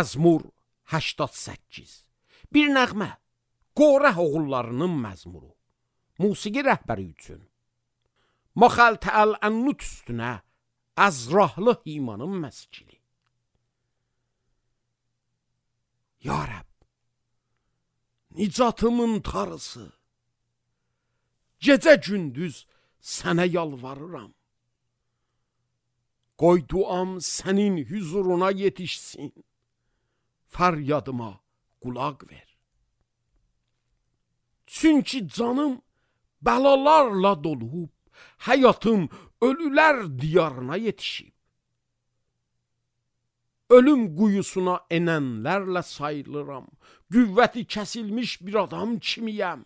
Məzmur 88. Bir nəğmə, Qorah oğullarının məzmuru. Musiqi rəhbəri üçün. Maxaltəl Ənnud üstünə Əzrahlı imanın məskili. Ya Rəbb, nicatımın tarısı, gecə gündüz sənə yalvarıram. Qoy duam sənin huzuruna yetişsin, fəryadıma qulaq ver. Çünki canım bəlalarla dolub, həyatım ölülər diyarına yetişib. Ölüm quyusuna enənlərlə sayılıram, qüvvəti kəsilmiş bir adam kimiyəm.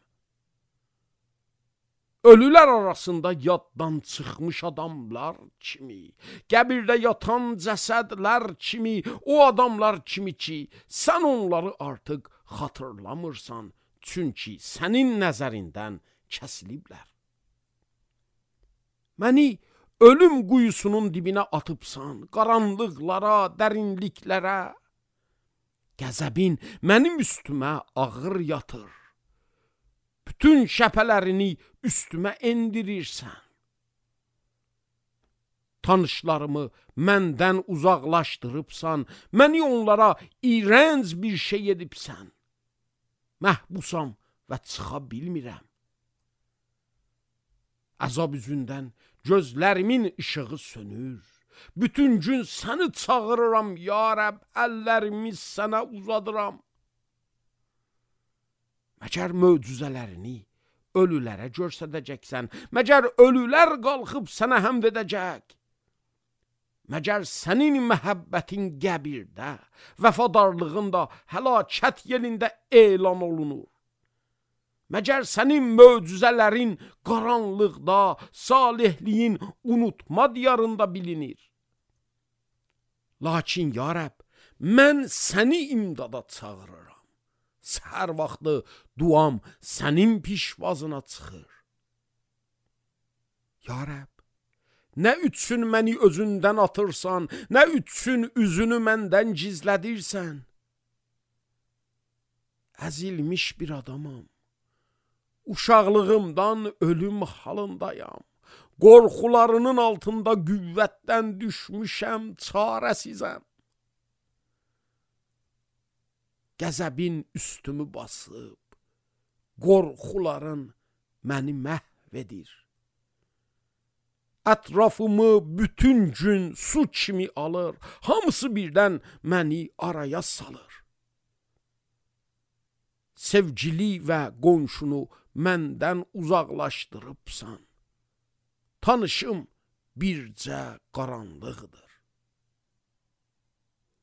Ölülər arasında yaddan çıxmış adamlar kimi, qəbirdə yatan cəsədlər kimi, o adamlar kimi ki, sən onları artıq xatırlamırsan, çünki sənin nəzərindən kəsiliblər. Məni ölüm quyusunun dibinə atıbsan, qaranlıqlara, dərinliklərə. Qəzəbin mənim üstümə ağır yatır. Bütün şəpələrini üstümə endirirsən. Tanışlarımı məndən uzaqlaşdırıbsan, məni onlara iğrənc bir şey edibsən. Məhbusam və çıxa bilmirəm. Əzab üzündən gözlərimin işığı sönür. Bütün gün səni çağırıram, ya Rəbb, əllərimi sənə uzadıram. Məgər möcüzələrini ölülərə göstərəcəksən, məgər ölülər qalxıb sənə həmd edəcək. Məgər sənin məhəbbətin qəbirdə, vəfadarlığın da həlakət yerində elan olunur. Məgər sənin möcüzələrin qaranlıqda, salihliyin unutma diyarında bilinir. Lakin ya Rəbb, mən səni imdada çağırıram. Səhər vaxtı duam sənin pişvazına çıxır. Ya Rəbb, nə üçün məni özündən atırsan, nə üçün üzünü məndən gizlədirsən? Əzilmiş bir adamam. Uşaqlığımdan ölüm halındayam. Qorxularının altında qüvvətdən düşmüşəm, çarəsizəm. Qəzəbin üstümü basıb, qorxuların məni məhv edir. Ətrafımı bütün gün su kimi alır, hamısı birdən məni araya salır. Sevgili və qonşunu məndən uzaqlaşdırıbsan. Tanışım bircə qaranlıqdır.